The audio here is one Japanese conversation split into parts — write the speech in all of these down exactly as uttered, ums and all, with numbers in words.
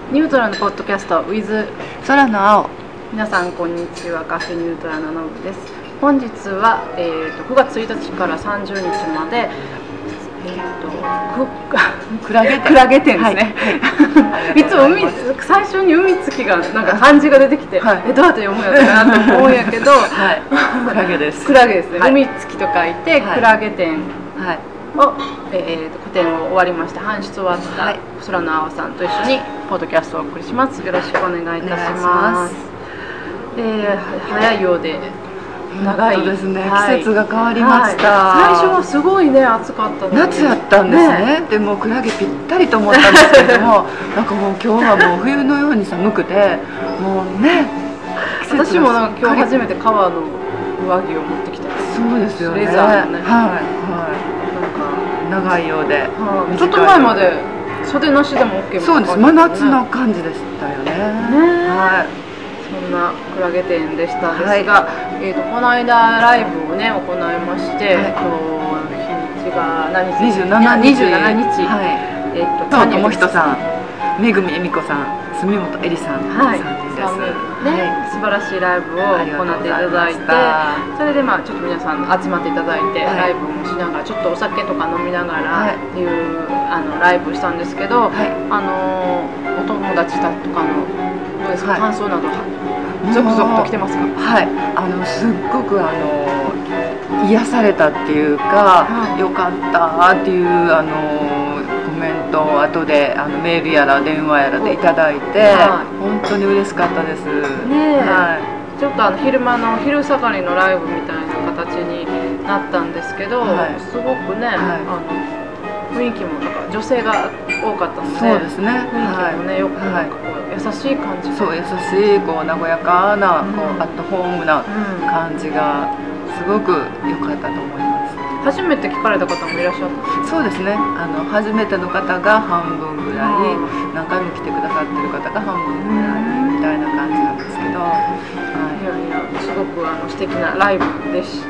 ニュートラルのポッドキャスト with 空の青。 皆さんこんにちは。カフェニュートラルのノブです。本日は、えー、とくがつついたちからさんじゅうにちまで、えー、とクラゲ店クラゲ店ですね、はい、いつも海最初に海月がなんか漢字が出てきて、はい、えどうやって読むやつかなと思うんやけど、はい、クラゲですクラゲですね、はい、海月と書いて、はい、クラゲ店、はいを、えー、と個展を終わりまして、搬出終わった空の青さんと一緒にポッドキャストをお送りします。よろしくお願いいたします。えー、早いようで長いですね、はい、季節が変わりました、 はい、最初はすごいね暑かったのに夏やったんですね、ねでもクラゲぴったりと思ったんですけれどもなんかもう今日はもう冬のように寒くてもうね私もなんか今日初めて革の上着を持ってきた。 そうですよね、 レザーのね、 はいはい、長いようで、 はあ、ちょっと前まで袖なしでも OK も、ね、 そうです、真夏の感じでしたよね。ね、はい、そんなクラゲ店でしたですが、はい、えーとこの間ライブをね行いまして、はい、今日日にちが何日？ にじゅうしちにち、 にじゅうしちにち、 はい、えーと友人さん、めぐみえみこさん、住本えりさん、はい、さんにんです。 ね、はい、素晴らしいライブを行っていただいて、それでまあちょっと皆さん集まっていただいて、はい、ライブもしながらちょっとお酒とか飲みながらっていう、はい、あのライブをしたんですけど、はい、あのお友達たちとかのどうですか、はい、感想など続々と来てますか？ はい、あのすっごくあの癒されたっていうか、はい、よかったっていうあのコメントを後であのメールやら電話やらでいただいて、はい、本当に嬉しかったです。 ね、はい、ちょっとあの昼間の昼下がりのライブみたいな形になったんですけど、はい、すごくね、はい、あの雰囲気もなんか女性が多かったので、 そうですね、 雰囲気もね、よくなんかこう優しい感じ、 そう優しいこう和やかな、うん、こうアットホームな感じがすごく良かったと思います。 初めて聞かれた方もいらっしゃったんですか？ そうですね、あの初めての方が半分ぐらい、何回も来てくださってる方が半分ぐらいみたいな感じなんですけど、はい、 いやいやすごくあの素敵なライブでした、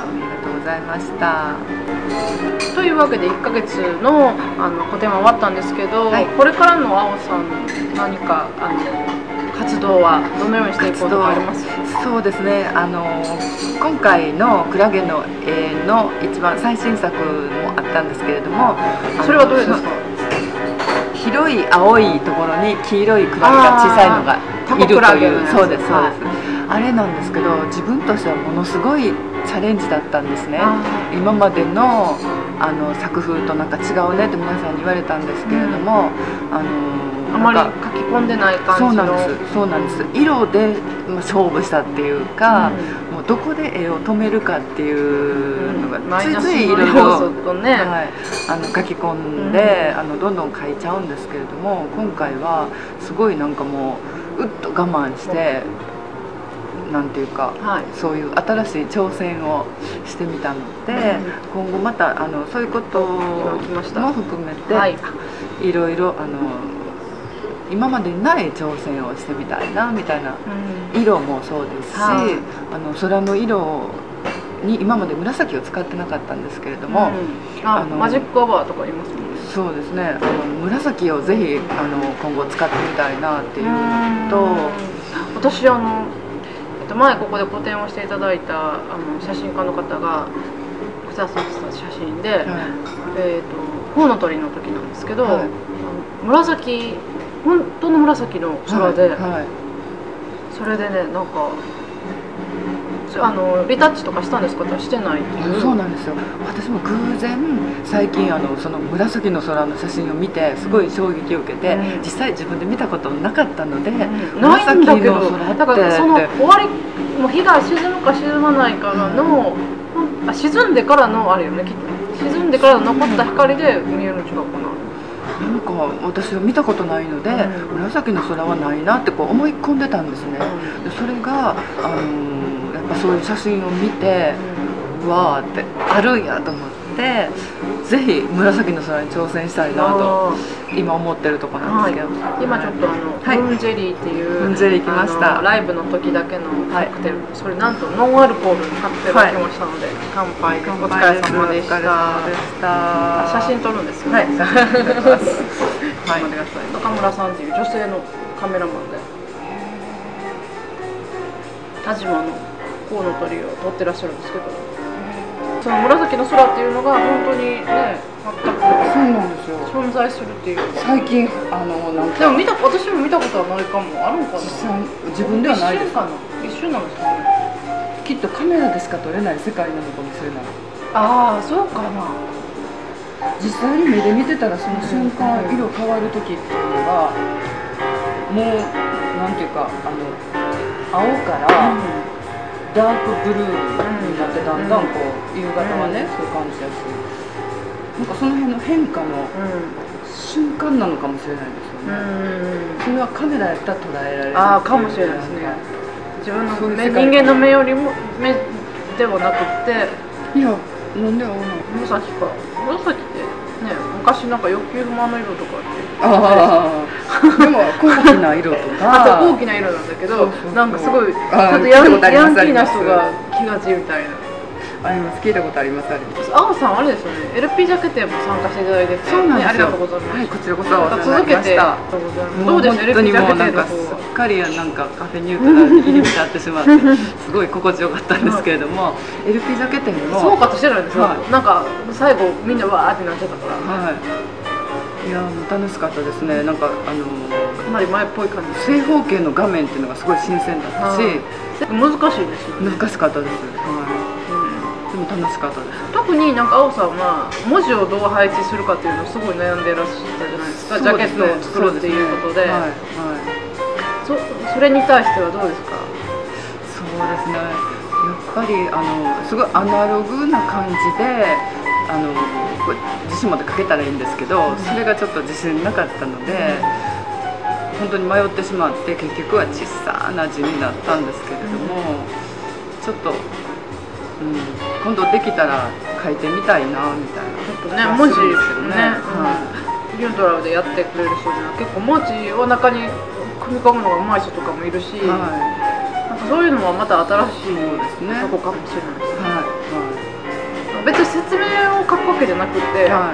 はい、ありがとうございました。 というわけでいっかげつのあの個展は終わったんですけど、はい、これからの青さん何かあの活動はどのようにしていこうとかあります？ そうですね、あの今回のクラゲの絵の一番最新作もあったんですけれども、 それはどれですか？ 広い青いところに黄色いクラゲが小さいのがいるという、そうですそうです、あれなんですけど、自分としてはものすごいチャレンジだったんですね。今までのあの作風となんか違うねって皆さんに言われたんですけれども、うん、あのあまり書き込んでない感じの、 そうなんですそうなんです色で勝負したっていうか、うん、もうどこで絵を止めるかっていうのがついついいろいろ書き込んで、うん、あのどんどん書いちゃうんですけれども、今回はすごいなんかもううっと我慢して、なんていうか、はい、そういう新しい挑戦をしてみたので、うん、今後またあのそういうことも含めて、はい、いろいろあの今までにない挑戦をしてみたいなみたいな、うん、色もそうですし、はい、あの空の色に今まで紫を使ってなかったんですけれども、 うん、ああのマジックオーバーとかありますね。 そうですね、あの紫をぜひあの今後使ってみたいなっていうのと、 私あの前ここで個展をしていただいたあの写真家の方がくださった写真で、はい、えーとコウノトリの時なんですけど、はい、あの紫本当の紫の空で、はいはい、それでねなんかあのリタッチとかしたんですかってしてないっていう。 そうなんですよ、私も偶然最近あのその紫の空の写真を見てすごい衝撃を受けて、うん、実際自分で見たことなかったので、うん、 ないんだけど、だからその終わりもう日が沈むか沈まないからの、うん、あ沈んでからのあれよね、きっと沈んでから残った光で見えるん違うかな。 なんか私は見たことないので、うん、紫の空はないなってこう思い込んでたんですね、うん、でそれが、あのー、やっぱそういう写真を見て、うん、うわーってあるんやと思って、ぜひ紫の空に挑戦したいなと今思ってるところなんですけど、 はい、今ちょっとあの、はい、ムーンジェリーっていうムーンジェリー来ました。 ライブの時だけのカクテル、はい、それなんとノンアルコールのカクテルが来ましたので、はい、乾杯です。お疲れ様でした。 写真撮るんですよね。 はい、写真撮ります今でいらっしゃる中村さんっていう女性のカメラマンで田島のコウノトリを撮ってらっしゃるんですけど、その紫の空っていうのが本当にね全くそうなんですよ存在するっていう。 最近あのなんかでも見た私も見たことはないかも。あるんかな。 自分ではないです。 一瞬かな。一瞬なんですかね。 きっとカメラでしか撮れない世界なのかもしれない。 ああそうかな。 実際に目で見てたらその瞬間、うん、色変わる時っていうのがもうなんていうかあの青から、うんダークブルーになってだんだんこう夕方はね、そういう感じやし、なんかその辺の変化の瞬間なのかもしれないですよね。それはカメラやったら捉えられる。 ああかもしれないですね。自分の目人間の目よりも目ではなくて、 いやなんで青なの？ 紫か。紫ってね昔なんか欲求不満の色とかって。 ああでも高貴な色とかあと高貴な色なんだけど、なんかすごいちょっとヤンキーな人が気がちみたいな。 あります。聞いたことあります。あります。 あおさんあれですよね。エルピー ジャケ展も参加していただいてて、 そうなんですよ。 ありがとうございます。 はい、こちらこそお世話になりました。 続けてどうです？エルピー ジャケ展の方は。 すっかりなんかカフェニュートラルに入り浸ってしまってすごい心地よかったんですけれども、エルピー ジャケ展も総括してないんですよ。なんか最後みんなわーってなっちゃったから。はい。 いや楽しかったですね。なんかあのかなり前っぽい感じ。 正方形の画面っていうのがすごい新鮮だったし、 難しいですよね。 難しかったです。はい。でも楽しかったです。 特になんか青さんは文字をどう配置するかっていうのをすごい悩んでいらっしゃったじゃないですか。ジャケットを作るっていうことで、はいはい。そそれに対してはどうですか？ そうですね。やっぱりあのすごいアナログな感じで。あのこれ自信持ってかけたらいいんですけど、うん、それがちょっと自信なかったので、うん、本当に迷ってしまって結局は小さな字になったんですけれども、うん、ちょっと、うん、今度できたら書いてみたいなみたいな。 ちょっとね文字ですよね。はい。ニュートラルでやってくれる人には結構文字を中に組み込むのが上手い人とかもいるし、はい、なんかそういうのはまた新しいとこかもしれないですね。はいはい別に説明を書くわけじゃなくて、はい、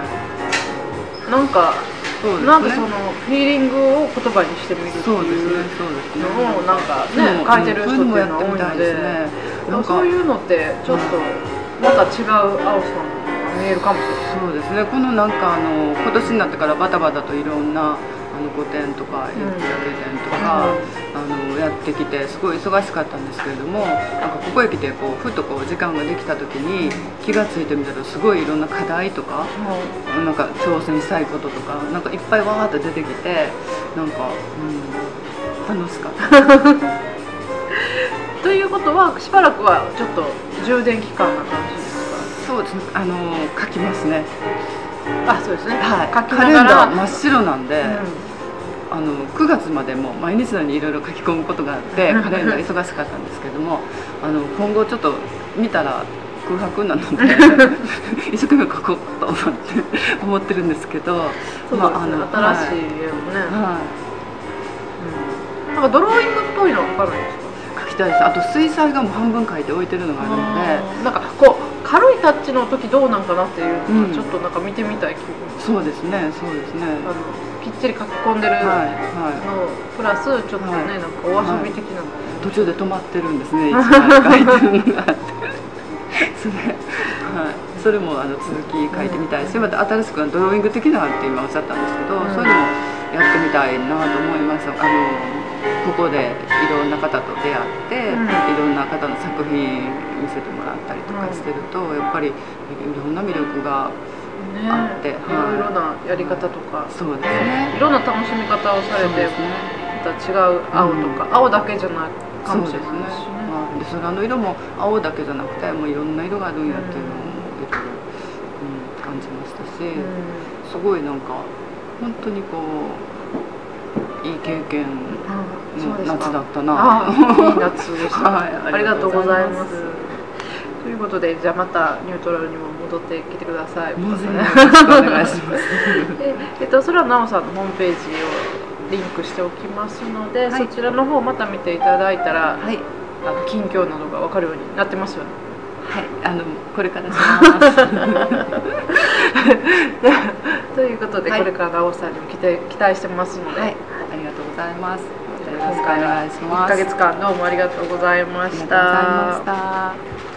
なんかそうです、ね、なんかそのフィーリングを言葉にしてみるっていうのをなんかね書いてる人っていうのは多いので、なんかそういうのってちょっとまた違う青さんが見えるかもしれない。 そうですね。このなんかあの今年になってからバタバタといろんなあの個展とかエルピージャケ展とか、うん、あのやってきてすごい忙しかったんですけれども、なんかここへ来てこうふっとこう時間ができた時に気がついてみたらすごいいろんな課題とか、うん、なんか挑戦したいこととかなんかいっぱいわーって出てきてなんか、うん、楽しかった。 ということはしばらくはちょっと充電期間な感じですか？ そうですね。あの書きますね。 あ、そうですね。 はい。書きながらカレンダー真っ白なんで。うんあのくがつまでも毎日のようにいろいろ書き込むことがあってカレンダー忙しかったんですけどもあの今後ちょっと見たら空白なので一生懸命書こうと思って思ってるんですけどそうですね、まあ、あの新しい絵もね、はいうん、なんかドローイングっぽいのは書かないですか？ 書きたいです。あと水彩画も半分書いて置いてるのがあるのでなんかこう軽いタッチの時どうなんかなっていうのをちょっとなんか見てみたい気分、 うん、そうですねそうですねあのきっちり書き込んでるの、はいはい、プラスちょっとね、はい、なんかお遊び的なの、 はい、途中で止まってるんですね一枚書いてるのがあってそれ、はい、それもあの続き書いてみたいしまた新しくドローイング的なって今おっしゃったんですけど、うん、そういうのもやってみたいなと思います。あのここでいろんな方と出会って、うん、いろんな方の作品見せてもらったりとかしてると、うん、やっぱりいろんな魅力がね、あって、はい、いろいろなやり方とか、 そうですね、 いろんな楽しみ方をされて、ね、また違う青とか、うん、青だけじゃないかもしれないしね。 まあ、で空の色も青だけじゃなくてもういろんな色があるんやっていうのもいろいろ、うん、感じましたし、うん、すごいなんか本当にこういい経験の夏だったな。 いい夏でした、はい、ありがとうございます。ということでじゃあまたニュートラルにも戻ってきてください。 もうぜひよろしくお願いしますで、えっと、それはなおさんのホームページをリンクしておきますので、はい、そちらの方また見ていただいたら、はい、あの近況などが分かるようになってますよね。 はい、あのこれからしますということで、はい、これからラオさんにも期待期待してますので、はい、 ありがとうございます。 よろしくお願いします。いっかげつかんどうもありがとうございました。 ありがとうございました。